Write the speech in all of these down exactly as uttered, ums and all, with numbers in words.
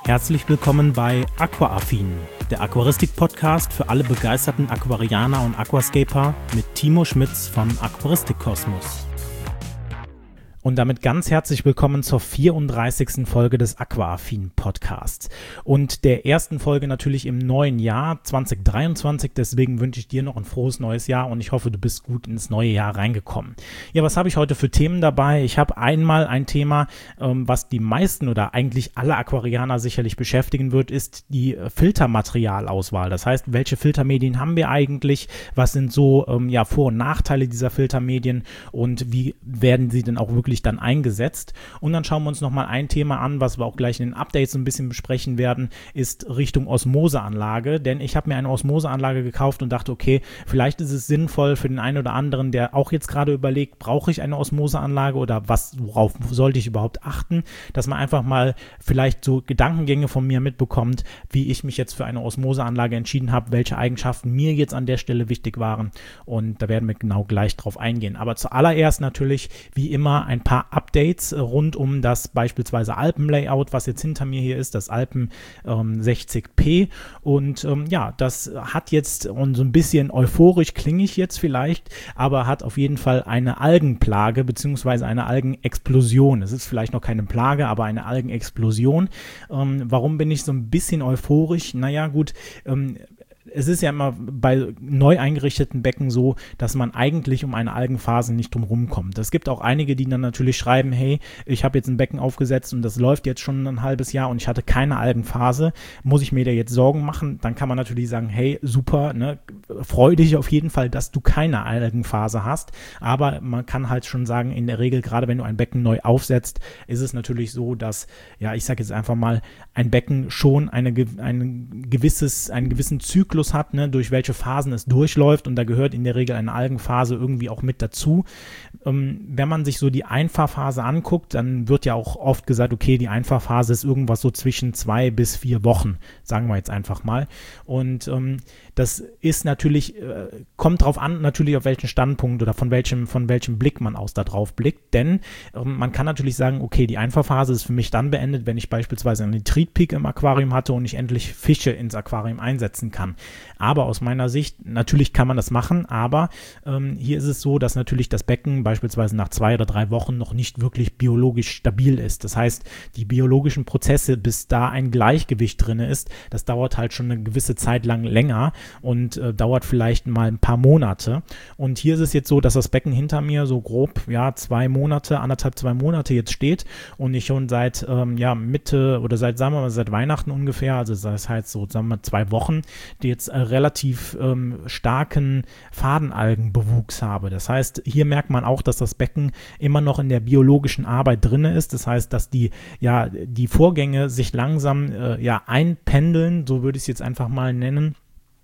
Herzlich willkommen bei Aquaaffin, der Aquaristik-Podcast für alle begeisterten Aquarianer und Aquascaper mit Timo Schmitz von Aquaristik Kosmos. Und damit ganz herzlich willkommen zur vierunddreißigsten Folge des Aquaaffin Podcasts und der ersten Folge natürlich im neuen Jahr zwanzig dreiundzwanzig. Deswegen wünsche ich dir noch ein frohes neues Jahr und ich hoffe, du bist gut ins neue Jahr reingekommen. Ja, was habe ich heute für Themen dabei? Ich habe einmal ein Thema, ähm, was die meisten oder eigentlich alle Aquarianer sicherlich beschäftigen wird, ist die Filtermaterialauswahl. Das heißt, welche Filtermedien haben wir eigentlich? Was sind so ähm, ja, Vor- und Nachteile dieser Filtermedien und wie werden sie denn auch wirklich dann eingesetzt? Und dann schauen wir uns nochmal ein Thema an, was wir auch gleich in den Updates ein bisschen besprechen werden, ist Richtung Osmoseanlage, denn ich habe mir eine Osmoseanlage gekauft und dachte, okay, vielleicht ist es sinnvoll für den einen oder anderen, der auch jetzt gerade überlegt, brauche ich eine Osmoseanlage oder was, worauf sollte ich überhaupt achten, dass man einfach mal vielleicht so Gedankengänge von mir mitbekommt, wie ich mich jetzt für eine Osmoseanlage entschieden habe, welche Eigenschaften mir jetzt an der Stelle wichtig waren, und da werden wir genau gleich drauf eingehen. Aber zuallererst natürlich, wie immer, ein paar Updates rund um das beispielsweise Alpen-Layout, was jetzt hinter mir hier ist, das Alpen ähm, sechzig p. Und ähm, ja, das hat jetzt, und so ein bisschen euphorisch klinge ich jetzt vielleicht, aber hat auf jeden Fall eine Algenplage bzw. eine Algenexplosion. Es ist vielleicht noch keine Plage, aber eine Algenexplosion. Ähm, warum bin ich so ein bisschen euphorisch? Naja, gut, ähm, es ist ja immer bei neu eingerichteten Becken so, dass man eigentlich um eine Algenphase nicht drum rumkommt. Es gibt auch einige, die dann natürlich schreiben, hey, ich habe jetzt ein Becken aufgesetzt und das läuft jetzt schon ein halbes Jahr und ich hatte keine Algenphase. Muss ich mir da jetzt Sorgen machen? Dann kann man natürlich sagen, hey, super, ne, freu dich auf jeden Fall, dass du keine Algenphase hast. Aber man kann halt schon sagen, in der Regel, gerade wenn du ein Becken neu aufsetzt, ist es natürlich so, dass, ja, ich sage jetzt einfach mal, ein Becken schon eine, ein gewisses, einen gewissen Zyklus hat, ne, durch welche Phasen es durchläuft, und da gehört in der Regel eine Algenphase irgendwie auch mit dazu. Ähm, wenn man sich so die Einfahrphase anguckt, dann wird ja auch oft gesagt, okay, die Einfahrphase ist irgendwas so zwischen zwei bis vier Wochen, sagen wir jetzt einfach mal. Und ähm, das ist natürlich, äh, kommt drauf an, natürlich auf welchen Standpunkt oder von welchem, von welchem Blick man aus da drauf blickt, denn ähm, man kann natürlich sagen, okay, die Einfahrphase ist für mich dann beendet, wenn ich beispielsweise einen Nitritpeak im Aquarium hatte und ich endlich Fische ins Aquarium einsetzen kann. Aber aus meiner Sicht, natürlich kann man das machen, aber ähm, hier ist es so, dass natürlich das Becken beispielsweise nach zwei oder drei Wochen noch nicht wirklich biologisch stabil ist. Das heißt, die biologischen Prozesse, bis da ein Gleichgewicht drin ist, das dauert halt schon eine gewisse Zeit lang länger und äh, dauert vielleicht mal ein paar Monate. Und hier ist es jetzt so, dass das Becken hinter mir so grob, ja, zwei Monate, anderthalb, zwei Monate jetzt steht und ich schon seit, ähm, ja, Mitte oder seit, sagen wir mal, seit Weihnachten ungefähr, also das heißt so, sagen wir mal, zwei Wochen, die jetzt äh, relativ ähm, starken Fadenalgenbewuchs habe. Das heißt, hier merkt man auch, dass das Becken immer noch in der biologischen Arbeit drin ist. Das heißt, dass die, ja, die Vorgänge sich langsam äh, ja, einpendeln, so würde ich es jetzt einfach mal nennen.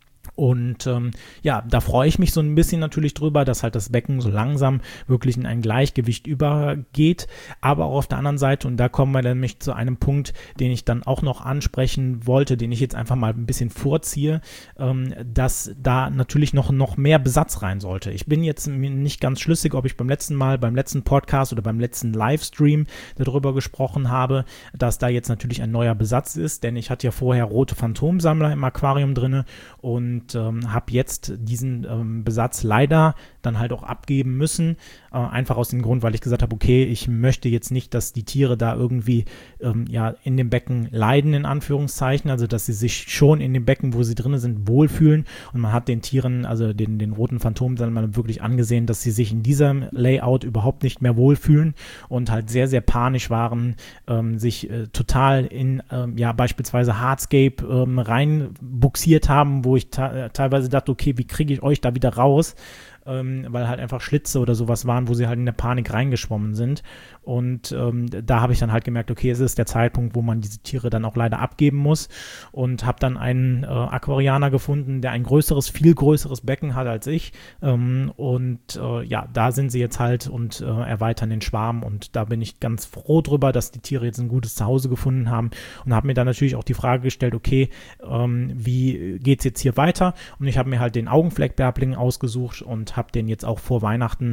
Und ähm, ja, da freue ich mich so ein bisschen natürlich drüber, dass halt das Becken so langsam wirklich in ein Gleichgewicht übergeht. Aber auch auf der anderen Seite, und da kommen wir nämlich zu einem Punkt, den ich dann auch noch ansprechen wollte, den ich jetzt einfach mal ein bisschen vorziehe, ähm, dass da natürlich noch, noch mehr Besatz rein sollte. Ich bin jetzt nicht ganz schlüssig, ob ich beim letzten Mal, beim letzten Podcast oder beim letzten Livestream darüber gesprochen habe, dass da jetzt natürlich ein neuer Besatz ist, denn ich hatte ja vorher rote Phantomsammler im Aquarium drin und Und ähm, habe jetzt diesen ähm, Besatz leider dann halt auch abgeben müssen, äh, einfach aus dem Grund, weil ich gesagt habe, okay, ich möchte jetzt nicht, dass die Tiere da irgendwie ähm, ja in dem Becken leiden, in Anführungszeichen, also dass sie sich schon in dem Becken, wo sie drin sind, wohlfühlen, und man hat den Tieren, also den, den roten Phantomsalmern wirklich angesehen, dass sie sich in diesem Layout überhaupt nicht mehr wohlfühlen und halt sehr, sehr panisch waren, ähm, sich äh, total in, ähm, ja, beispielsweise Hardscape ähm, reinbuxiert haben, wo ich ta- teilweise dachte, okay, wie kriege ich euch da wieder raus? ähm, weil halt einfach Schlitze oder sowas waren, wo sie halt in der Panik reingeschwommen sind. Und ähm, da habe ich dann halt gemerkt, okay, es ist der Zeitpunkt, wo man diese Tiere dann auch leider abgeben muss, und habe dann einen äh, Aquarianer gefunden, der ein größeres, viel größeres Becken hat als ich, ähm, und äh, ja, da sind sie jetzt halt und äh, erweitern den Schwarm, und da bin ich ganz froh drüber, dass die Tiere jetzt ein gutes Zuhause gefunden haben, und habe mir dann natürlich auch die Frage gestellt, okay, ähm, wie geht es jetzt hier weiter? Und ich habe mir halt den Augenfleckbärbling ausgesucht und habe den jetzt auch vor Weihnachten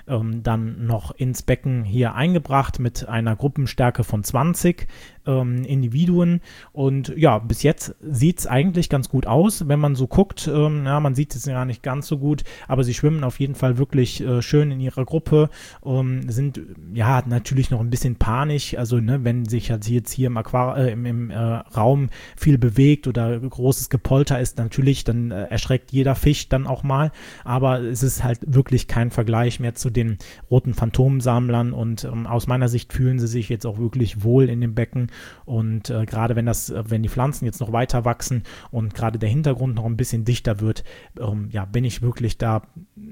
ähm, dann noch ins Becken hier eingebracht mit einer Gruppenstärke von zwanzig ähm, Individuen. Und ja, bis jetzt sieht es eigentlich ganz gut aus, wenn man so guckt. Ähm, ja, man sieht es ja nicht ganz so gut, aber sie schwimmen auf jeden Fall wirklich äh, schön in ihrer Gruppe, ähm, sind ja natürlich noch ein bisschen panisch, also ne, wenn sich jetzt hier im, Aquar äh, im, im äh, Raum viel bewegt oder großes Gepolter ist, natürlich, dann äh, erschreckt jeder Fisch dann auch mal, aber es ist halt wirklich kein Vergleich mehr zu den roten Phantomsammlern und ähm, aus meiner Sicht fühlen sie sich jetzt auch wirklich wohl in dem Becken und äh, gerade wenn das, wenn die Pflanzen jetzt noch weiter wachsen und gerade der Hintergrund noch ein bisschen dichter wird, ähm, ja, bin ich wirklich da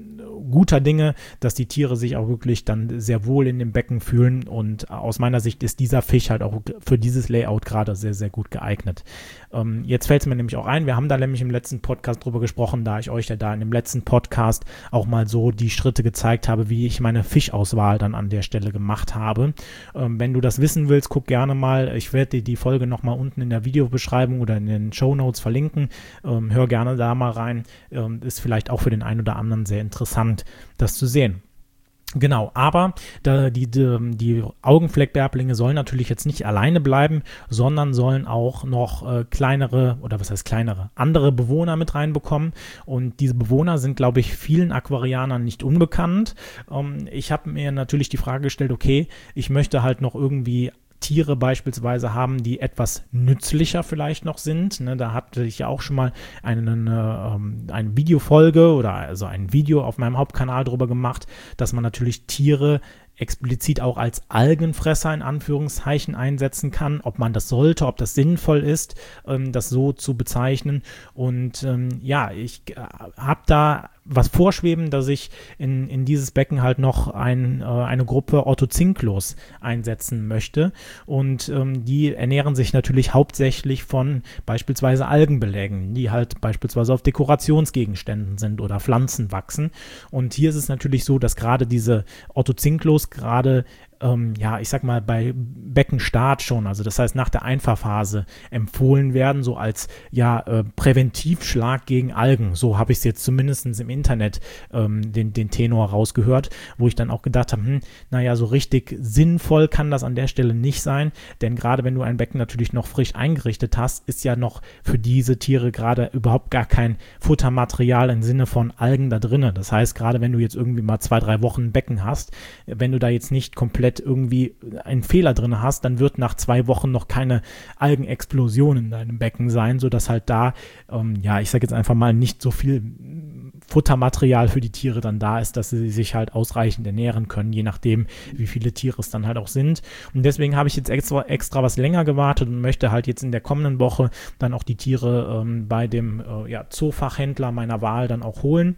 guter Dinge, dass die Tiere sich auch wirklich dann sehr wohl in dem Becken fühlen und aus meiner Sicht ist dieser Fisch halt auch für dieses Layout gerade sehr, sehr gut geeignet. Ähm, jetzt fällt es mir nämlich auch ein, wir haben da nämlich im letzten Podcast drüber gesprochen, da ich euch ja da in dem letzten Podcast auch mal so die Schritte gezeigt habe, wie ich meine Fischauswahl dann an der Stelle gemacht habe. Ähm, wenn du das wissen willst, guck gerne mal, ich werde dir die Folge nochmal unten in der Videobeschreibung oder in den Shownotes verlinken. Ähm, hör gerne da mal rein, ähm, ist vielleicht auch für den einen oder anderen sehr interessant, das zu sehen. Genau, aber da, die, die, die Augenfleckbärblinge sollen natürlich jetzt nicht alleine bleiben, sondern sollen auch noch äh, kleinere, oder was heißt kleinere, andere Bewohner mit reinbekommen und diese Bewohner sind, glaube ich, vielen Aquarianern nicht unbekannt. Ähm, ich habe mir natürlich die Frage gestellt, okay, ich möchte halt noch irgendwie Tiere beispielsweise haben, die etwas nützlicher vielleicht noch sind. Ne, da hatte ich ja auch schon mal eine, eine, eine Videofolge oder also ein Video auf meinem Hauptkanal drüber gemacht, dass man natürlich Tiere explizit auch als Algenfresser in Anführungszeichen einsetzen kann, ob man das sollte, ob das sinnvoll ist, ähm, das so zu bezeichnen. Und ähm, ja, ich äh, habe da was vorschweben, dass ich in, in dieses Becken halt noch ein, äh, eine Gruppe Orthozinklos einsetzen möchte. Und ähm, die ernähren sich natürlich hauptsächlich von beispielsweise Algenbelägen, die halt beispielsweise auf Dekorationsgegenständen sind oder Pflanzen wachsen. Und hier ist es natürlich so, dass gerade diese Orthozinklos gerade Ähm, ja, ich sag mal, bei Beckenstart schon, also das heißt nach der Einfahrphase empfohlen werden, so als ja äh, Präventivschlag gegen Algen. So habe ich es jetzt zumindest im Internet ähm, den, den Tenor rausgehört, wo ich dann auch gedacht habe, hm, naja, so richtig sinnvoll kann das an der Stelle nicht sein, denn gerade wenn du ein Becken natürlich noch frisch eingerichtet hast, ist ja noch für diese Tiere gerade überhaupt gar kein Futtermaterial im Sinne von Algen da drin. Das heißt, gerade wenn du jetzt irgendwie mal zwei, drei Wochen ein Becken hast, wenn du da jetzt nicht komplett irgendwie einen Fehler drin hast, dann wird nach zwei Wochen noch keine Algenexplosion in deinem Becken sein, sodass halt da, ähm, ja, ich sage jetzt einfach mal, nicht so viel Futtermaterial für die Tiere dann da ist, dass sie sich halt ausreichend ernähren können, je nachdem, wie viele Tiere es dann halt auch sind. Und deswegen habe ich jetzt extra, extra was länger gewartet und möchte halt jetzt in der kommenden Woche dann auch die Tiere ähm, bei dem äh, ja, Zoofachhändler meiner Wahl dann auch holen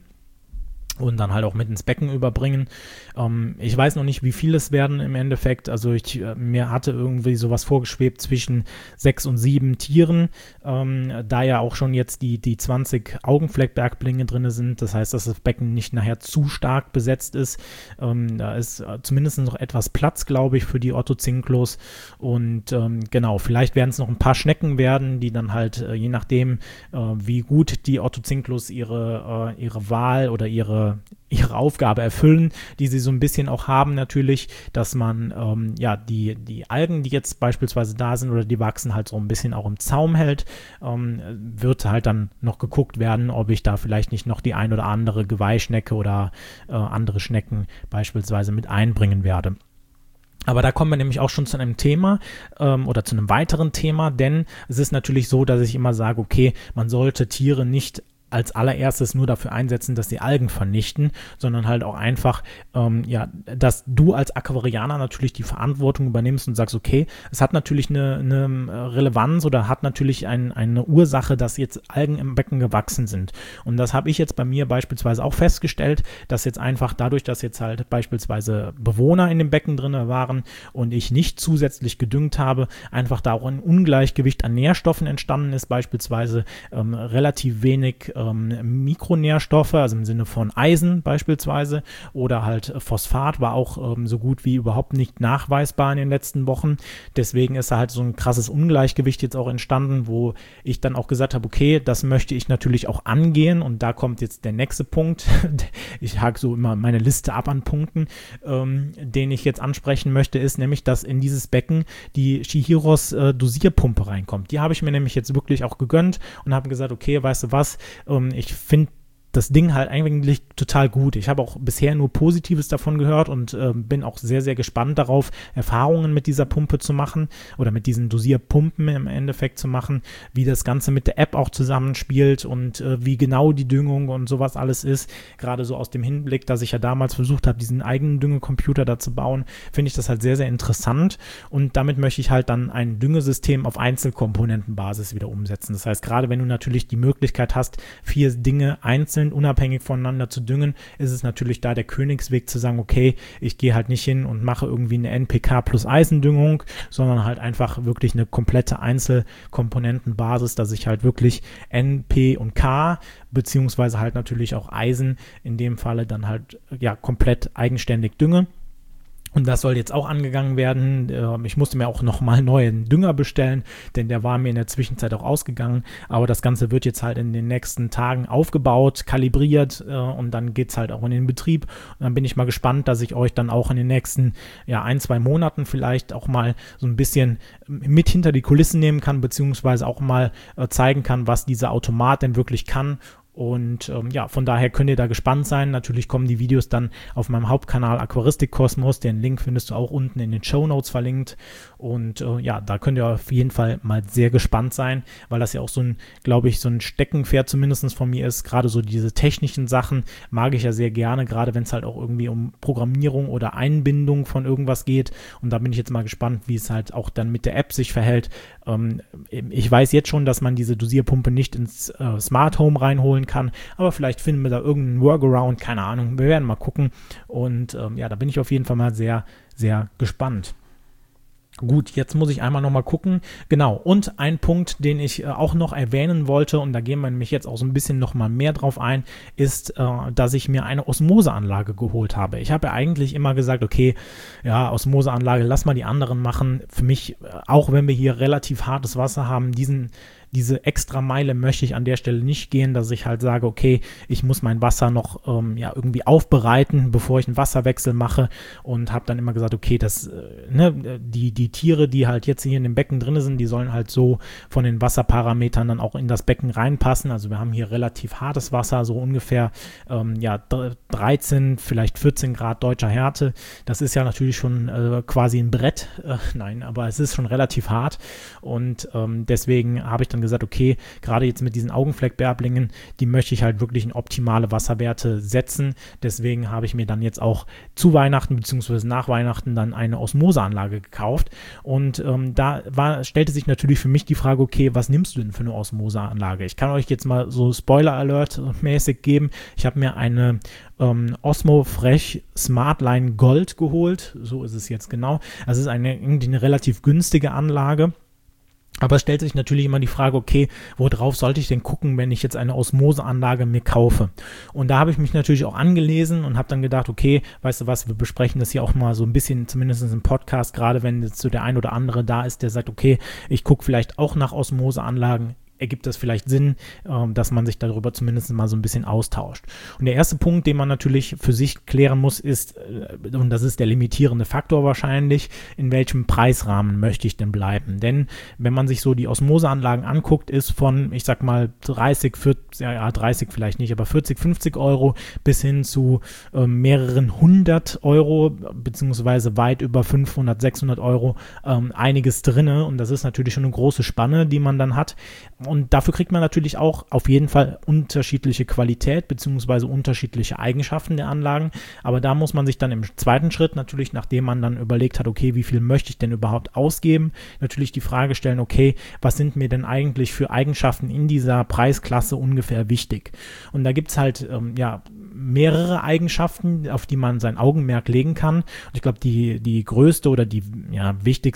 und dann halt auch mit ins Becken überbringen. Ähm, ich weiß noch nicht, wie viel es werden im Endeffekt. Also ich, äh, mir hatte irgendwie sowas vorgeschwebt zwischen sechs und sieben Tieren, ähm, da ja auch schon jetzt die, die zwanzig Augenfleckbergblinge drin sind. Das heißt, dass das Becken nicht nachher zu stark besetzt ist. Ähm, da ist äh, zumindest noch etwas Platz, glaube ich, für die Orthozinklos. Und ähm, genau, vielleicht werden es noch ein paar Schnecken werden, die dann halt, äh, je nachdem, äh, wie gut die Orthozinklos ihre, äh, ihre Wahl oder ihre ihre Aufgabe erfüllen, die sie so ein bisschen auch haben natürlich, dass man ähm, ja die, die Algen, die jetzt beispielsweise da sind oder die wachsen, halt so ein bisschen auch im Zaum hält, ähm, wird halt dann noch geguckt werden, ob ich da vielleicht nicht noch die ein oder andere Geweihschnecke oder äh, andere Schnecken beispielsweise mit einbringen werde. Aber da kommen wir nämlich auch schon zu einem Thema ähm, oder zu einem weiteren Thema, denn es ist natürlich so, dass ich immer sage, okay, man sollte Tiere nicht als allererstes nur dafür einsetzen, dass sie Algen vernichten, sondern halt auch einfach, ähm, ja, dass du als Aquarianer natürlich die Verantwortung übernimmst und sagst, okay, es hat natürlich eine, eine Relevanz oder hat natürlich ein, eine Ursache, dass jetzt Algen im Becken gewachsen sind. Und das habe ich jetzt bei mir beispielsweise auch festgestellt, dass jetzt einfach dadurch, dass jetzt halt beispielsweise Bewohner in dem Becken drin waren und ich nicht zusätzlich gedüngt habe, einfach da auch ein Ungleichgewicht an Nährstoffen entstanden ist, beispielsweise ähm, relativ wenig ähm, Mikronährstoffe, also im Sinne von Eisen beispielsweise oder halt Phosphat war auch ähm, so gut wie überhaupt nicht nachweisbar in den letzten Wochen. Deswegen ist da halt so ein krasses Ungleichgewicht jetzt auch entstanden, wo ich dann auch gesagt habe, okay, das möchte ich natürlich auch angehen und da kommt jetzt der nächste Punkt. Ich hake so immer meine Liste ab an Punkten, ähm, den ich jetzt ansprechen möchte, ist nämlich, dass in dieses Becken die Shihiros äh, Dosierpumpe reinkommt. Die habe ich mir nämlich jetzt wirklich auch gegönnt und habe gesagt, okay, weißt du was, ähm, ich finde das Ding halt eigentlich total gut. Ich habe auch bisher nur Positives davon gehört und äh, bin auch sehr, sehr gespannt darauf, Erfahrungen mit dieser Pumpe zu machen oder mit diesen Dosierpumpen im Endeffekt zu machen, wie das Ganze mit der App auch zusammenspielt und äh, wie genau die Düngung und sowas alles ist. Gerade so aus dem Hinblick, dass ich ja damals versucht habe, diesen eigenen Düngecomputer da zu bauen, finde ich das halt sehr, sehr interessant und damit möchte ich halt dann ein Düngesystem auf Einzelkomponentenbasis wieder umsetzen. Das heißt, gerade wenn du natürlich die Möglichkeit hast, vier Dinge einzeln unabhängig voneinander zu düngen, ist es natürlich da der Königsweg zu sagen, okay, ich gehe halt nicht hin und mache irgendwie eine N P K plus Eisendüngung, sondern halt einfach wirklich eine komplette Einzelkomponentenbasis, dass ich halt wirklich N, P und K beziehungsweise halt natürlich auch Eisen in dem Falle dann halt ja komplett eigenständig dünge. Und das soll jetzt auch angegangen werden. Ich musste mir auch nochmal neuen Dünger bestellen, denn der war mir in der Zwischenzeit auch ausgegangen. Aber das Ganze wird jetzt halt in den nächsten Tagen aufgebaut, kalibriert und dann geht es halt auch in den Betrieb. Und dann bin ich mal gespannt, dass ich euch dann auch in den nächsten ja, ein, zwei Monaten vielleicht auch mal so ein bisschen mit hinter die Kulissen nehmen kann, beziehungsweise auch mal zeigen kann, was dieser Automat denn wirklich kann. Und ähm, ja, von daher könnt ihr da gespannt sein. Natürlich kommen die Videos dann auf meinem Hauptkanal Aquaristik Kosmos. Den Link findest du auch unten in den Shownotes verlinkt. Und äh, ja, da könnt ihr auf jeden Fall mal sehr gespannt sein, weil das ja auch so ein, glaube ich, so ein Steckenpferd zumindest von mir ist. Gerade so diese technischen Sachen mag ich ja sehr gerne, gerade wenn es halt auch irgendwie um Programmierung oder Einbindung von irgendwas geht. Und da bin ich jetzt mal gespannt, wie es halt auch dann mit der App sich verhält. Ähm, ich weiß jetzt schon, dass man diese Dosierpumpe nicht ins äh, Smart Home reinholen kann, aber vielleicht finden wir da irgendeinen Workaround, keine Ahnung, wir werden mal gucken und ähm, ja, da bin ich auf jeden Fall mal sehr, sehr gespannt. Gut, jetzt muss ich einmal nochmal gucken. Genau, und ein Punkt, den ich äh, auch noch erwähnen wollte, und da gehen wir nämlich jetzt auch so ein bisschen nochmal mehr drauf ein, ist, äh, dass ich mir eine Osmoseanlage geholt habe. Ich habe ja eigentlich immer gesagt, okay, ja, Osmoseanlage, lass mal die anderen machen. Für mich, äh, auch wenn wir hier relativ hartes Wasser haben, diesen diese extra Meile möchte ich an der Stelle nicht gehen, dass ich halt sage, okay, ich muss mein Wasser noch ähm, ja, irgendwie aufbereiten, bevor ich einen Wasserwechsel mache und habe dann immer gesagt, okay, das, äh, ne, die, die Tiere, die halt jetzt hier in dem Becken drin sind, die sollen halt so von den Wasserparametern dann auch in das Becken reinpassen. Also wir haben hier relativ hartes Wasser, so ungefähr ähm, ja, dreizehn, vielleicht vierzehn Grad deutscher Härte. Das ist ja natürlich schon äh, quasi ein Brett. Äh, nein, aber es ist schon relativ hart und ähm, deswegen habe ich dann gesagt, okay, gerade jetzt mit diesen Augenfleckbärblingen, die möchte ich halt wirklich in optimale Wasserwerte setzen. Deswegen habe ich mir dann jetzt auch zu Weihnachten bzw. nach Weihnachten dann eine Osmoseanlage gekauft. Und ähm, da war, stellte sich natürlich für mich die Frage, okay, was nimmst du denn für eine Osmoseanlage? Ich kann euch jetzt mal so Spoiler-Alert-mäßig geben. Ich habe mir eine ähm, Osmofresh Smartline Gold geholt. So ist es jetzt genau. Das ist eine, irgendwie eine relativ günstige Anlage. Aber es stellt sich natürlich immer die Frage, okay, worauf sollte ich denn gucken, wenn ich jetzt eine Osmoseanlage mir kaufe? Und da habe ich mich natürlich auch angelesen und habe dann gedacht, okay, weißt du was, wir besprechen das hier auch mal so ein bisschen, zumindest im Podcast, gerade wenn jetzt so der ein oder andere da ist, der sagt, okay, ich gucke vielleicht auch nach Osmoseanlagen. Ergibt das vielleicht Sinn, äh, dass man sich darüber zumindest mal so ein bisschen austauscht. Und der erste Punkt, den man natürlich für sich klären muss, ist, äh, und das ist der limitierende Faktor wahrscheinlich, in welchem Preisrahmen möchte ich denn bleiben? Denn wenn man sich so die Osmoseanlagen anguckt, ist von, ich sag mal, dreißig, vierzig, ja dreißig vielleicht nicht, aber vierzig, fünfzig Euro bis hin zu äh, mehreren hundert Euro, beziehungsweise weit über fünfhundert, sechshundert Euro ähm, einiges drinne. Und das ist natürlich schon eine große Spanne, die man dann hat. Und dafür kriegt man natürlich auch auf jeden Fall unterschiedliche Qualität bzw. unterschiedliche Eigenschaften der Anlagen. Aber da muss man sich dann im zweiten Schritt natürlich, nachdem man dann überlegt hat, okay, wie viel möchte ich denn überhaupt ausgeben, natürlich die Frage stellen, okay, was sind mir denn eigentlich für Eigenschaften in dieser Preisklasse ungefähr wichtig? Und da gibt es halt, ähm, ja, mehrere Eigenschaften, auf die man sein Augenmerk legen kann. Und ich glaube, die, die größte oder die ja, wichtigste oder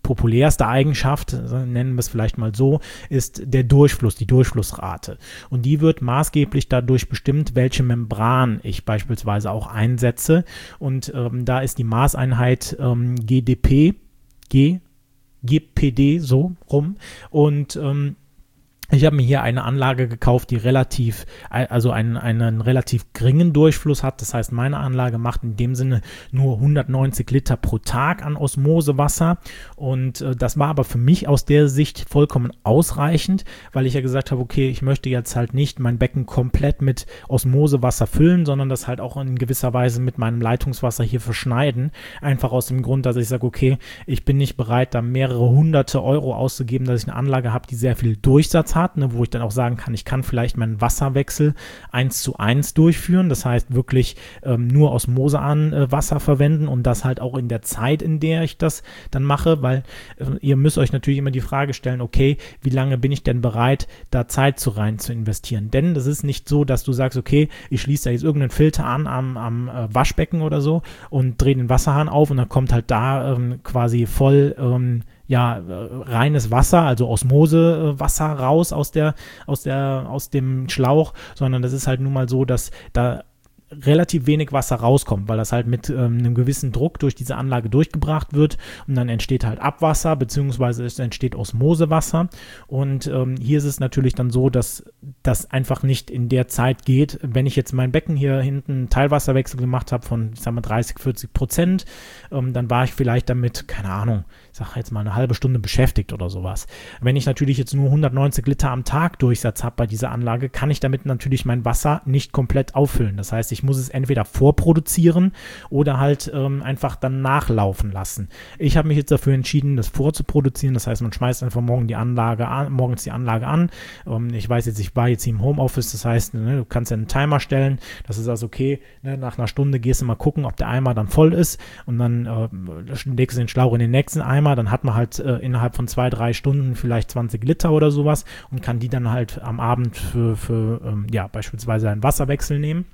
populärste Eigenschaft, nennen wir es vielleicht mal so, ist der Durchfluss, die Durchflussrate. Und die wird maßgeblich dadurch bestimmt, welche Membran ich beispielsweise auch einsetze. Und ähm, da ist die Maßeinheit ähm, G D P, G, G P D so rum. Und ähm, ich habe mir hier eine Anlage gekauft, die relativ, also einen, einen relativ geringen Durchfluss hat. Das heißt, meine Anlage macht in dem Sinne nur hundertneunzig Liter pro Tag an Osmosewasser. Und äh, das war aber für mich aus der Sicht vollkommen ausreichend, weil ich ja gesagt habe, okay, ich möchte jetzt halt nicht mein Becken komplett mit Osmosewasser füllen, sondern das halt auch in gewisser Weise mit meinem Leitungswasser hier verschneiden. Einfach aus dem Grund, dass ich sage, okay, ich bin nicht bereit, da mehrere hunderte Euro auszugeben, dass ich eine Anlage habe, die sehr viel Durchsatz hat. Ne, wo ich dann auch sagen kann, ich kann vielleicht meinen Wasserwechsel eins zu eins durchführen, das heißt wirklich ähm, nur Osmose an äh, Wasser verwenden und das halt auch in der Zeit, in der ich das dann mache, weil äh, ihr müsst euch natürlich immer die Frage stellen, okay, wie lange bin ich denn bereit, da Zeit zu rein zu investieren, denn das ist nicht so, dass du sagst, okay, ich schließe da jetzt irgendeinen Filter an am, am äh, Waschbecken oder so und drehe den Wasserhahn auf und dann kommt halt da ähm, quasi voll ähm, ja, äh, reines Wasser, also Osmosewasser raus aus der, aus der, aus dem Schlauch, sondern das ist halt nun mal so, dass da relativ wenig Wasser rauskommt, weil das halt mit ähm, einem gewissen Druck durch diese Anlage durchgebracht wird und dann entsteht halt Abwasser, beziehungsweise es entsteht Osmosewasser und ähm, hier ist es natürlich dann so, dass das einfach nicht in der Zeit geht, wenn ich jetzt mein Becken hier hinten einen Teilwasserwechsel gemacht habe von, ich sag mal, dreißig, vierzig Prozent, ähm, dann war ich vielleicht damit, keine Ahnung, ich sag jetzt mal eine halbe Stunde beschäftigt oder sowas. Wenn ich natürlich jetzt nur hundertneunzig Liter am Tag Durchsatz habe bei dieser Anlage, kann ich damit natürlich mein Wasser nicht komplett auffüllen. Das heißt, ich muss es entweder vorproduzieren oder halt ähm, einfach dann nachlaufen lassen. Ich habe mich jetzt dafür entschieden, das vorzuproduzieren. Das heißt, man schmeißt einfach morgen die Anlage an, morgens die Anlage an. Ähm, ich weiß jetzt, ich war jetzt hier im Homeoffice, das heißt, ne, du kannst ja einen Timer stellen. Das ist also okay, ne, nach einer Stunde gehst du mal gucken, ob der Eimer dann voll ist und dann äh, legst du den Schlauch in den nächsten Eimer. Dann hat man halt äh, innerhalb von zwei, drei Stunden vielleicht zwanzig Liter oder sowas und kann die dann halt am Abend für, für ähm, ja, beispielsweise einen Wasserwechsel nehmen.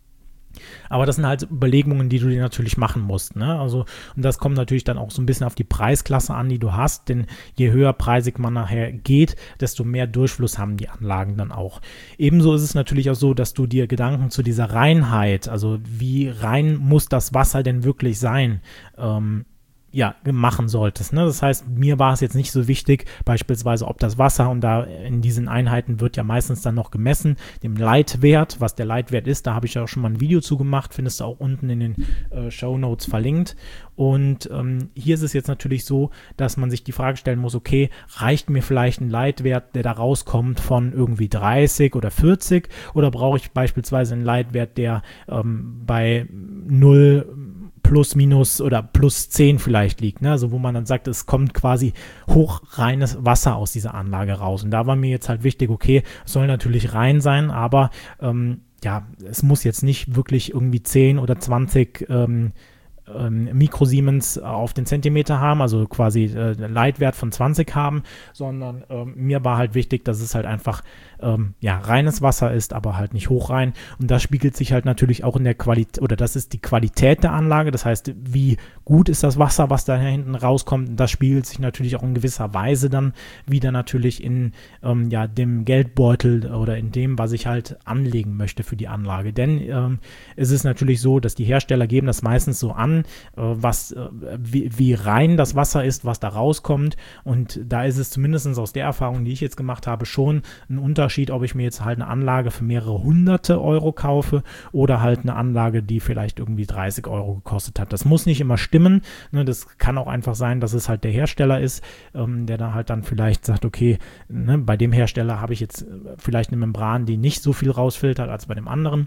Aber das sind halt Überlegungen, die du dir natürlich machen musst, ne? Also, und das kommt natürlich dann auch so ein bisschen auf die Preisklasse an, die du hast, denn je höher preisig man nachher geht, desto mehr Durchfluss haben die Anlagen dann auch. Ebenso ist es natürlich auch so, dass du dir Gedanken zu dieser Reinheit, also wie rein muss das Wasser denn wirklich sein, ähm, ja, machen solltest. Ne? Das heißt, mir war es jetzt nicht so wichtig, beispielsweise ob das Wasser, und da in diesen Einheiten wird ja meistens dann noch gemessen, dem Leitwert, was der Leitwert ist, da habe ich ja auch schon mal ein Video zu gemacht, findest du auch unten in den äh, Shownotes verlinkt. Und ähm, hier ist es jetzt natürlich so, dass man sich die Frage stellen muss, okay, reicht mir vielleicht ein Leitwert, der da rauskommt von irgendwie dreißig oder vierzig, oder brauche ich beispielsweise einen Leitwert, der ähm, bei null plus, minus oder plus zehn vielleicht liegt, ne? Also wo man dann sagt, es kommt quasi hochreines Wasser aus dieser Anlage raus. Und da war mir jetzt halt wichtig, okay, es soll natürlich rein sein, aber ähm, ja, es muss jetzt nicht wirklich irgendwie zehn oder zwanzig ähm, ähm, Mikrosiemens auf den Zentimeter haben, also quasi äh, Leitwert von zwanzig haben, sondern ähm, mir war halt wichtig, dass es halt einfach ähm, ja, reines Wasser ist, aber halt nicht hochrein, und das spiegelt sich halt natürlich auch in der Qualität, oder das ist die Qualität der Anlage, das heißt, wie gut ist das Wasser, was da hinten rauskommt, und das spiegelt sich natürlich auch in gewisser Weise dann wieder natürlich in ähm, ja, dem Geldbeutel oder in dem, was ich halt anlegen möchte für die Anlage, denn ähm, es ist natürlich so, dass die Hersteller geben das meistens so an, was, wie, wie rein das Wasser ist, was da rauskommt, und da ist es zumindest aus der Erfahrung, die ich jetzt gemacht habe, schon ein Unterschied, ob ich mir jetzt halt eine Anlage für mehrere hunderte Euro kaufe oder halt eine Anlage, die vielleicht irgendwie dreißig Euro gekostet hat. Das muss nicht immer stimmen, ne? Das kann auch einfach sein, dass es halt der Hersteller ist, ähm, der da halt dann vielleicht sagt, okay, ne, bei dem Hersteller habe ich jetzt vielleicht eine Membran, die nicht so viel rausfiltert als bei dem anderen.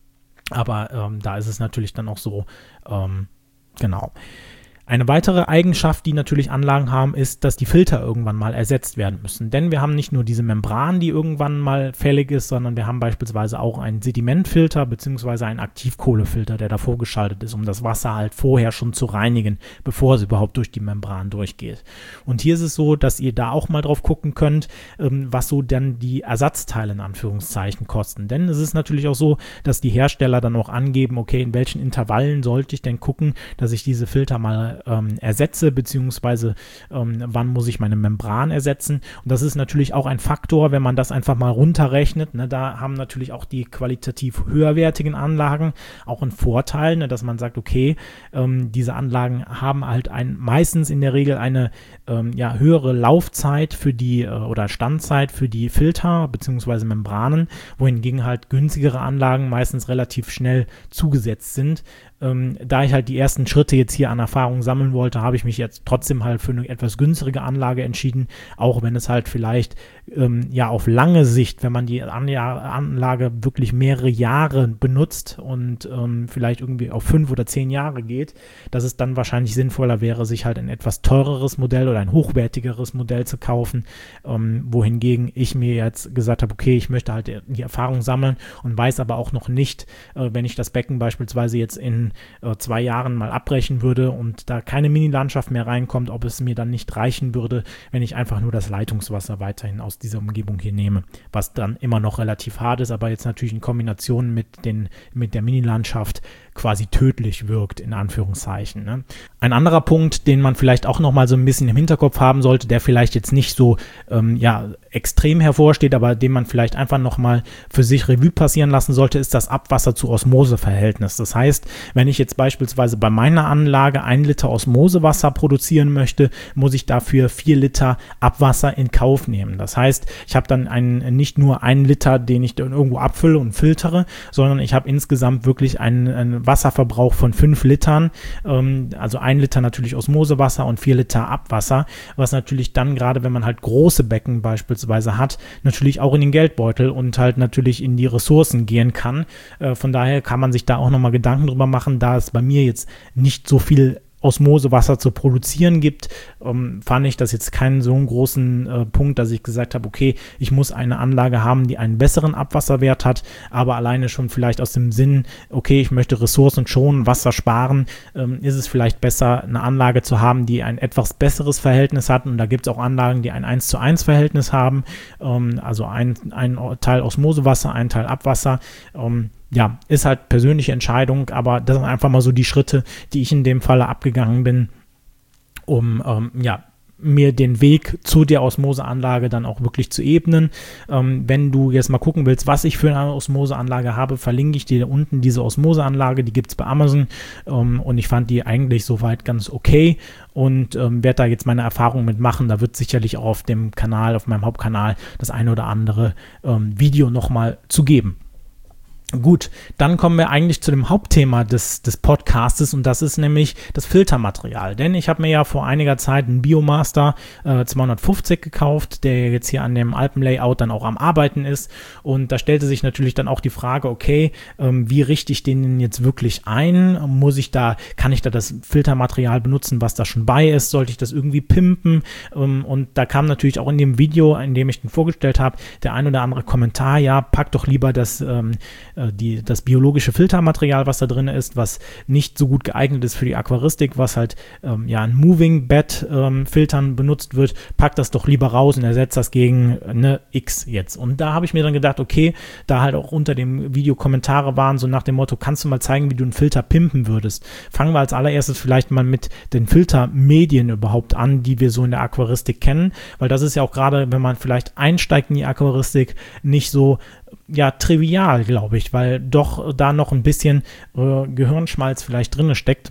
Aber ähm, da ist es natürlich dann auch so, ähm, genau. Eine weitere Eigenschaft, die natürlich Anlagen haben, ist, dass die Filter irgendwann mal ersetzt werden müssen. Denn wir haben nicht nur diese Membran, die irgendwann mal fällig ist, sondern wir haben beispielsweise auch einen Sedimentfilter bzw. einen Aktivkohlefilter, der davor geschaltet ist, um das Wasser halt vorher schon zu reinigen, bevor es überhaupt durch die Membran durchgeht. Und hier ist es so, dass ihr da auch mal drauf gucken könnt, ähm, was so dann die Ersatzteile in Anführungszeichen kosten. Denn es ist natürlich auch so, dass die Hersteller dann auch angeben, okay, in welchen Intervallen sollte ich denn gucken, dass ich diese Filter mal Filter ähm, ersetze, beziehungsweise ähm, wann muss ich meine Membran ersetzen. Und das ist natürlich auch ein Faktor, wenn man das einfach mal runterrechnet. Ne, da haben natürlich auch die qualitativ höherwertigen Anlagen auch einen Vorteil, ne, dass man sagt, okay, ähm, diese Anlagen haben halt ein, meistens in der Regel eine ähm, ja, höhere Laufzeit für die äh, oder Standzeit für die Filter bzw. Membranen, wohingegen halt günstigere Anlagen meistens relativ schnell zugesetzt sind. Ähm, da ich halt die ersten Schritte jetzt hier an Erfahrung sammeln wollte, habe ich mich jetzt trotzdem halt für eine etwas günstigere Anlage entschieden, auch wenn es halt vielleicht ähm, ja auf lange Sicht, wenn man die Anlage wirklich mehrere Jahre benutzt und ähm, vielleicht irgendwie auf fünf oder zehn Jahre geht, dass es dann wahrscheinlich sinnvoller wäre, sich halt ein etwas teureres Modell oder ein hochwertigeres Modell zu kaufen, ähm, wohingegen ich mir jetzt gesagt habe, okay, ich möchte halt die Erfahrung sammeln und weiß aber auch noch nicht, äh, wenn ich das Becken beispielsweise jetzt in äh, zwei Jahren mal abbrechen würde und da keine Mini-Landschaft mehr reinkommt, ob es mir dann nicht reichen würde, wenn ich einfach nur das Leitungswasser weiterhin aus dieser Umgebung hier nehme, was dann immer noch relativ hart ist, aber jetzt natürlich in Kombination mit, den, mit der Mini-Landschaft quasi tödlich wirkt, in Anführungszeichen. Ne? Ein anderer Punkt, den man vielleicht auch noch mal so ein bisschen im Hinterkopf haben sollte, der vielleicht jetzt nicht so ähm, ja, extrem hervorsteht, aber den man vielleicht einfach noch mal für sich Revue passieren lassen sollte, ist das Abwasser-zu-Osmose-Verhältnis. Das heißt, wenn ich jetzt beispielsweise bei meiner Anlage ein Liter Osmosewasser produzieren möchte, muss ich dafür vier Liter Abwasser in Kauf nehmen. Das heißt, ich habe dann einen, nicht nur einen Liter, den ich dann irgendwo abfülle und filtere, sondern ich habe insgesamt wirklich einen, einen Wasserverbrauch von fünf Litern, ähm, also ein Liter natürlich Osmosewasser und vier Liter Abwasser, was natürlich dann gerade, wenn man halt große Becken beispielsweise hat, natürlich auch in den Geldbeutel und halt natürlich in die Ressourcen gehen kann. Äh, von daher kann man sich da auch nochmal Gedanken drüber machen, da es bei mir jetzt nicht so viel Osmosewasser zu produzieren gibt, ähm, fand ich das jetzt keinen so einen großen äh, Punkt, dass ich gesagt habe, okay, ich muss eine Anlage haben, die einen besseren Abwasserwert hat, aber alleine schon vielleicht aus dem Sinn, okay, ich möchte Ressourcen schonen, Wasser sparen, ähm, ist es vielleicht besser, eine Anlage zu haben, die ein etwas besseres Verhältnis hat, und da gibt es auch Anlagen, die ein eins zu eins Verhältnis haben, ähm, also ein, ein Teil Osmosewasser, ein Teil Abwasser, ähm, ja, ist halt persönliche Entscheidung, aber das sind einfach mal so die Schritte, die ich in dem Falle abgegangen bin, um ähm, ja, mir den Weg zu der Osmoseanlage dann auch wirklich zu ebnen. Ähm, wenn du jetzt mal gucken willst, was ich für eine Osmoseanlage habe, verlinke ich dir unten diese Osmoseanlage, die gibt es bei Amazon, ähm, und ich fand die eigentlich soweit ganz okay und ähm, werde da jetzt meine Erfahrungen mitmachen. Da wird sicherlich auch auf dem Kanal, auf meinem Hauptkanal, das eine oder andere ähm, Video nochmal zu geben. Gut, dann kommen wir eigentlich zu dem Hauptthema des, des Podcastes, und das ist nämlich das Filtermaterial. Denn ich habe mir ja vor einiger Zeit einen Biomaster äh, zweihundertfünfzig gekauft, der jetzt hier an dem Alpenlayout dann auch am Arbeiten ist, und da stellte sich natürlich dann auch die Frage, okay, ähm, wie richte ich den jetzt wirklich ein? Muss ich da, kann ich da das Filtermaterial benutzen, was da schon bei ist? Sollte ich das irgendwie pimpen? Ähm, und da kam natürlich auch in dem Video, in dem ich den vorgestellt habe, der ein oder andere Kommentar, ja, pack doch lieber das ähm, Die, das biologische Filtermaterial, was da drin ist, was nicht so gut geeignet ist für die Aquaristik, was halt ähm, ja in Moving Bed ähm, Filtern benutzt wird, pack das doch lieber raus und ersetzt das gegen eine X jetzt. Und da habe ich mir dann gedacht, okay, da halt auch unter dem Video Kommentare waren, so nach dem Motto, kannst du mal zeigen, wie du einen Filter pimpen würdest? Fangen wir als allererstes vielleicht mal mit den Filtermedien überhaupt an, die wir so in der Aquaristik kennen, weil das ist ja auch gerade, wenn man vielleicht einsteigt in die Aquaristik, nicht so ja, trivial, glaube ich, weil doch da noch ein bisschen äh, Gehirnschmalz vielleicht drin steckt.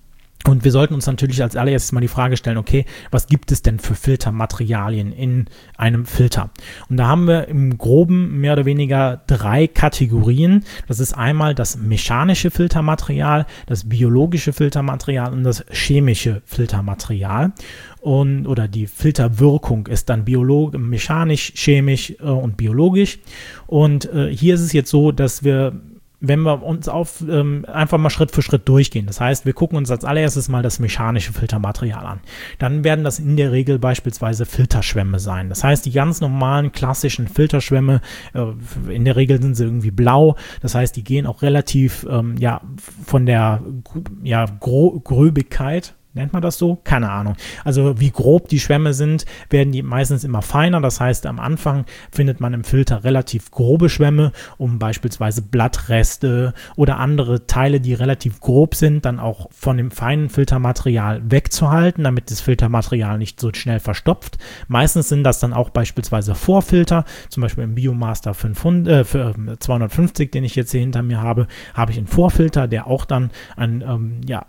Und wir sollten uns natürlich als allererstes mal die Frage stellen, okay, was gibt es denn für Filtermaterialien in einem Filter? Und da haben wir im Groben mehr oder weniger drei Kategorien. Das ist einmal das mechanische Filtermaterial, das biologische Filtermaterial und das chemische Filtermaterial. Und, oder die Filterwirkung ist dann biolog- mechanisch, chemisch äh, und biologisch. Und äh, hier ist es jetzt so, dass wir, wenn wir uns auf ähm, einfach mal Schritt für Schritt durchgehen, das heißt, wir gucken uns als allererstes mal das mechanische Filtermaterial an. Dann werden das in der Regel beispielsweise Filterschwämme sein. Das heißt, die ganz normalen klassischen Filterschwämme, äh, in der Regel sind sie irgendwie blau. Das heißt, die gehen auch relativ ähm, ja, von der ja, Gro- Gröbigkeit, nennt man das so? Keine Ahnung. Also wie grob die Schwämme sind, werden die meistens immer feiner. Das heißt, am Anfang findet man im Filter relativ grobe Schwämme, um beispielsweise Blattreste oder andere Teile, die relativ grob sind, dann auch von dem feinen Filtermaterial wegzuhalten, damit das Filtermaterial nicht so schnell verstopft. Meistens sind das dann auch beispielsweise Vorfilter, zum Beispiel im Biomaster fünfhundert, äh, für zweihundertfünfzig, den ich jetzt hier hinter mir habe, habe ich einen Vorfilter, der auch dann ein, ähm, ja,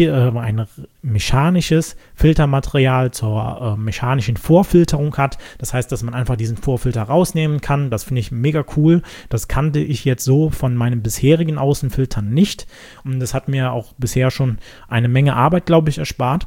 ein mechanisches Filtermaterial zur äh, mechanischen Vorfilterung hat. Das heißt, dass man einfach diesen Vorfilter rausnehmen kann. Das finde ich mega cool. Das kannte ich jetzt so von meinen bisherigen Außenfiltern nicht. Und das hat mir auch bisher schon eine Menge Arbeit, glaube ich, erspart.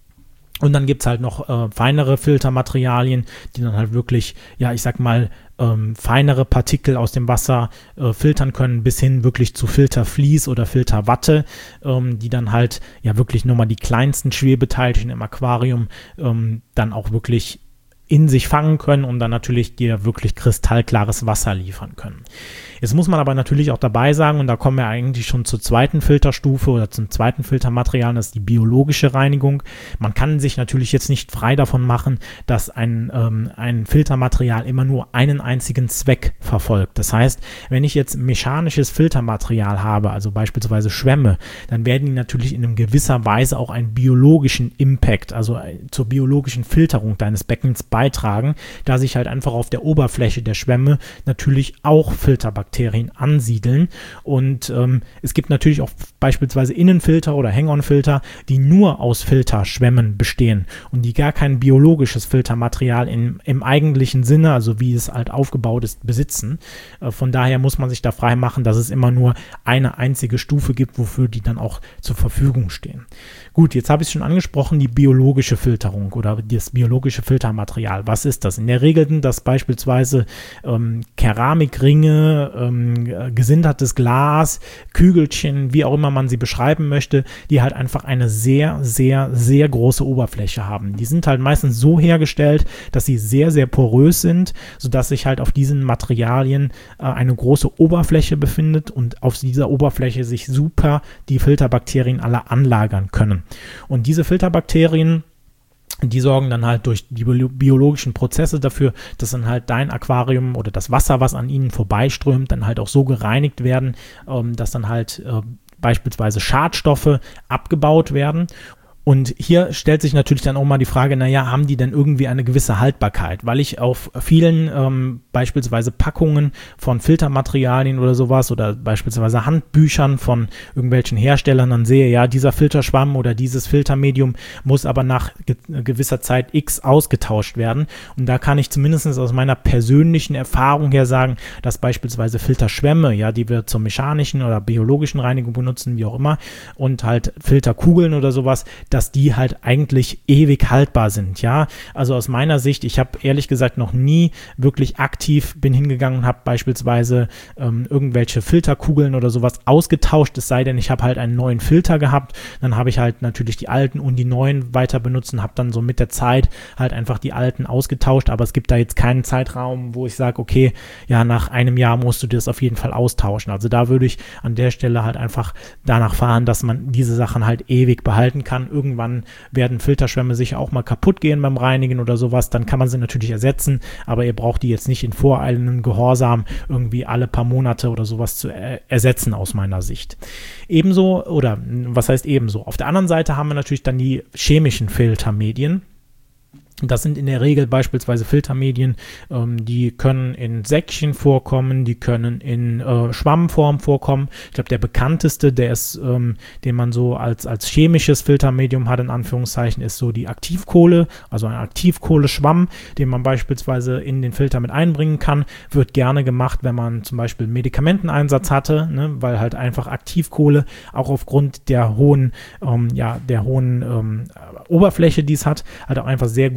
Und dann gibt es halt noch äh, feinere Filtermaterialien, die dann halt wirklich, ja, ich sag mal, ähm, feinere Partikel aus dem Wasser äh, filtern können, bis hin wirklich zu Filtervlies oder Filterwatte, ähm, die dann halt ja wirklich nur mal die kleinsten Schwebeteilchen im Aquarium ähm, dann auch wirklich in sich fangen können und dann natürlich dir wirklich kristallklares Wasser liefern können. Jetzt muss man aber natürlich auch dabei sagen, und da kommen wir eigentlich schon zur zweiten Filterstufe oder zum zweiten Filtermaterial, das ist die biologische Reinigung. Man kann sich natürlich jetzt nicht frei davon machen, dass ein, ähm, ein Filtermaterial immer nur einen einzigen Zweck verfolgt. Das heißt, wenn ich jetzt mechanisches Filtermaterial habe, also beispielsweise Schwämme, dann werden die natürlich in einer gewisser Weise auch einen biologischen Impact, also zur biologischen Filterung deines Beckens beitragen, da sich halt einfach auf der Oberfläche der Schwämme natürlich auch Filterbakterien ansiedeln. Und ähm, es gibt natürlich auch beispielsweise Innenfilter oder Hang-on-Filter, die nur aus Filterschwämmen bestehen und die gar kein biologisches Filtermaterial im, im eigentlichen Sinne, also wie es halt aufgebaut ist, besitzen. Äh, von daher muss man sich da frei machen, dass es immer nur eine einzige Stufe gibt, wofür die dann auch zur Verfügung stehen. Gut, jetzt habe ich es schon angesprochen, die biologische Filterung oder das biologische Filtermaterial. Was ist das? In der Regel sind das beispielsweise ähm, Keramikringe, ähm, gesintertes Glas, Kügelchen, wie auch immer man sie beschreiben möchte, die halt einfach eine sehr, sehr, sehr große Oberfläche haben. Die sind halt meistens so hergestellt, dass sie sehr, sehr porös sind, sodass sich halt auf diesen Materialien äh, eine große Oberfläche befindet und auf dieser Oberfläche sich super die Filterbakterien alle anlagern können. Und diese Filterbakterien, die sorgen dann halt durch die biologischen Prozesse dafür, dass dann halt dein Aquarium oder das Wasser, was an ihnen vorbeiströmt, dann halt auch so gereinigt werden, ähm, dass dann halt äh, beispielsweise Schadstoffe abgebaut werden. Und hier stellt sich natürlich dann auch mal die Frage, naja, haben die denn irgendwie eine gewisse Haltbarkeit? Weil ich auf vielen ähm, beispielsweise Packungen von Filtermaterialien oder sowas oder beispielsweise Handbüchern von irgendwelchen Herstellern dann sehe, ja, dieser Filterschwamm oder dieses Filtermedium muss aber nach ge- gewisser Zeit X ausgetauscht werden. Und da kann ich zumindest aus meiner persönlichen Erfahrung her sagen, dass beispielsweise Filterschwämme, ja, die wir zur mechanischen oder biologischen Reinigung benutzen, wie auch immer, und halt Filterkugeln oder sowas, dass die halt eigentlich ewig haltbar sind, ja, also aus meiner Sicht, ich habe ehrlich gesagt noch nie wirklich aktiv, bin hingegangen und habe beispielsweise ähm, irgendwelche Filterkugeln oder sowas ausgetauscht, es sei denn, ich habe halt einen neuen Filter gehabt, dann habe ich halt natürlich die alten und die neuen weiter benutzt und habe dann so mit der Zeit halt einfach die alten ausgetauscht, aber es gibt da jetzt keinen Zeitraum, wo ich sage, okay, ja, nach einem Jahr musst du das auf jeden Fall austauschen, also da würde ich an der Stelle halt einfach danach fahren, dass man diese Sachen halt ewig behalten kann. Irgendwann werden Filterschwämme sicher auch mal kaputt gehen beim Reinigen oder sowas, dann kann man sie natürlich ersetzen, aber ihr braucht die jetzt nicht in voreilendem Gehorsam irgendwie alle paar Monate oder sowas zu er- ersetzen aus meiner Sicht. Ebenso, oder was heißt ebenso? Auf der anderen Seite haben wir natürlich dann die chemischen Filtermedien. Das sind in der Regel beispielsweise Filtermedien, ähm, die können in Säckchen vorkommen, die können in äh, Schwammform vorkommen. Ich glaube, der bekannteste, der ist, ähm, den man so als, als chemisches Filtermedium hat, in Anführungszeichen, ist so die Aktivkohle, also ein Aktivkohleschwamm, den man beispielsweise in den Filter mit einbringen kann. Wird gerne gemacht, wenn man zum Beispiel Medikamenteneinsatz hatte, ne, weil halt einfach Aktivkohle auch aufgrund der hohen, ähm, ja, der hohen ähm, Oberfläche, die es hat, halt auch einfach sehr gut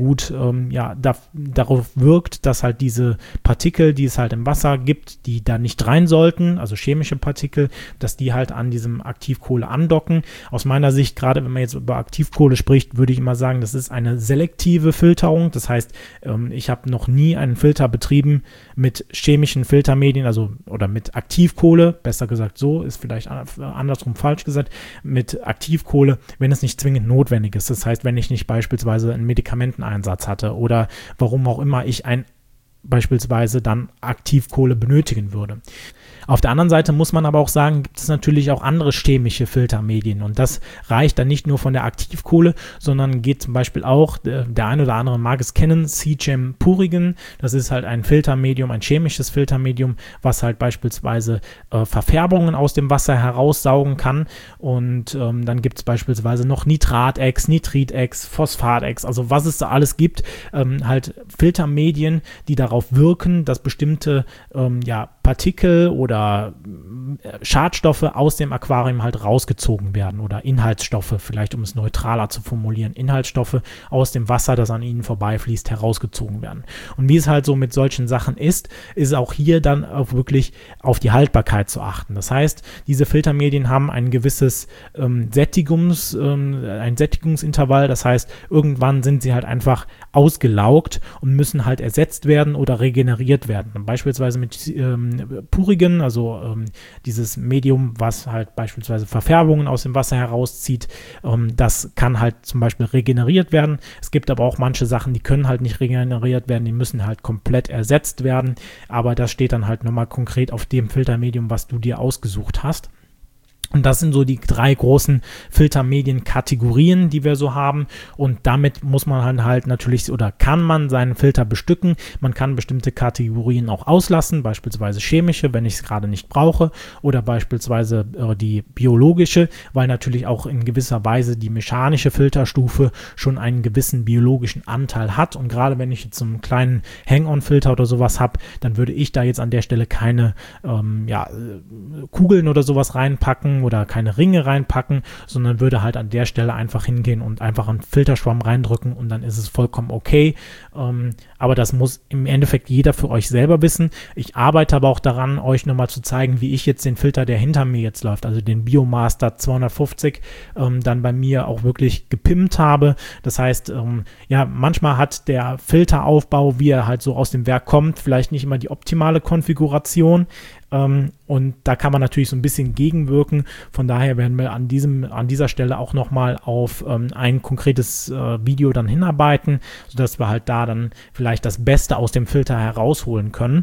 gut ähm, ja, da, darauf wirkt, dass halt diese Partikel, die es halt im Wasser gibt, die da nicht rein sollten, also chemische Partikel, dass die halt an diesem Aktivkohle andocken. Aus meiner Sicht, gerade wenn man jetzt über Aktivkohle spricht, würde ich immer sagen, das ist eine selektive Filterung. Das heißt, ähm, ich habe noch nie einen Filter betrieben mit chemischen Filtermedien, also oder mit Aktivkohle, besser gesagt so, ist vielleicht andersrum falsch gesagt, mit Aktivkohle, wenn es nicht zwingend notwendig ist. Das heißt, wenn ich nicht beispielsweise einen Medikamenteneinsatz hatte oder warum auch immer ich ein beispielsweise dann Aktivkohle benötigen würde. Auf der anderen Seite muss man aber auch sagen, gibt es natürlich auch andere chemische Filtermedien und das reicht dann nicht nur von der Aktivkohle, sondern geht zum Beispiel auch, der eine oder andere mag es kennen, C-Chem Purigen, das ist halt ein Filtermedium, ein chemisches Filtermedium, was halt beispielsweise äh, Verfärbungen aus dem Wasser heraussaugen kann und ähm, dann gibt es beispielsweise noch Nitrat-Ex, Nitrit-Ex, Phosphat-Ex, also was es da alles gibt, ähm, halt Filtermedien, die darauf wirken, dass bestimmte ähm, ja, Partikel oder Schadstoffe aus dem Aquarium halt rausgezogen werden oder Inhaltsstoffe, vielleicht um es neutraler zu formulieren, Inhaltsstoffe aus dem Wasser, das an ihnen vorbeifließt, herausgezogen werden. Und wie es halt so mit solchen Sachen ist, ist auch hier dann auch wirklich auf die Haltbarkeit zu achten. Das heißt, diese Filtermedien haben ein gewisses ähm, Sättigungs, ähm, ein Sättigungsintervall, das heißt, irgendwann sind sie halt einfach ausgelaugt und müssen halt ersetzt werden oder regeneriert werden. Beispielsweise mit ähm, Purigen, also ähm, dieses Medium, was halt beispielsweise Verfärbungen aus dem Wasser herauszieht, ähm, das kann halt zum Beispiel regeneriert werden. Es gibt aber auch manche Sachen, die können halt nicht regeneriert werden, die müssen halt komplett ersetzt werden, aber das steht dann halt nochmal konkret auf dem Filtermedium, was du dir ausgesucht hast. Und das sind so die drei großen Filtermedienkategorien, die wir so haben. Und damit muss man halt, halt natürlich oder kann man seinen Filter bestücken. Man kann bestimmte Kategorien auch auslassen, beispielsweise chemische, wenn ich es gerade nicht brauche, oder beispielsweise äh, die biologische, weil natürlich auch in gewisser Weise die mechanische Filterstufe schon einen gewissen biologischen Anteil hat. Und gerade wenn ich jetzt so einen kleinen Hang-on-Filter oder sowas habe, dann würde ich da jetzt an der Stelle keine ähm, ja, Kugeln oder sowas reinpacken oder keine Ringe reinpacken, sondern würde halt an der Stelle einfach hingehen und einfach einen Filterschwamm reindrücken und dann ist es vollkommen okay. Ähm, aber das muss im Endeffekt jeder für euch selber wissen. Ich arbeite aber auch daran, euch nochmal zu zeigen, wie ich jetzt den Filter, der hinter mir jetzt läuft, also den Biomaster zweihundertfünfzig, ähm, dann bei mir auch wirklich gepimpt habe. Das heißt, ähm, ja, manchmal hat der Filteraufbau, wie er halt so aus dem Werk kommt, vielleicht nicht immer die optimale Konfiguration. Um, und da kann man natürlich so ein bisschen gegenwirken. Von daher werden wir an diesem, an dieser Stelle auch nochmal auf um, ein konkretes uh, Video dann hinarbeiten, sodass wir halt da dann vielleicht das Beste aus dem Filter herausholen können.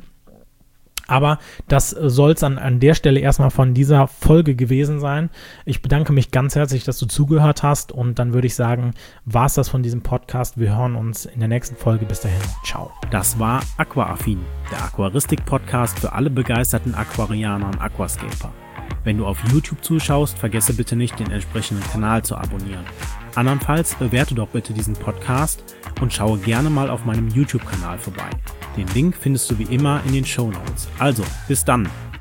Aber das soll es an, an der Stelle erstmal von dieser Folge gewesen sein. Ich bedanke mich ganz herzlich, dass du zugehört hast und dann würde ich sagen, war es das von diesem Podcast. Wir hören uns in der nächsten Folge. Bis dahin, ciao. Das war Aquaaffin, der Aquaristik-Podcast für alle begeisterten Aquarianer und Aquascaper. Wenn du auf YouTube zuschaust, vergesse bitte nicht, den entsprechenden Kanal zu abonnieren. Andernfalls bewerte doch bitte diesen Podcast und schaue gerne mal auf meinem YouTube-Kanal vorbei. Den Link findest du wie immer in den Shownotes. Also, bis dann!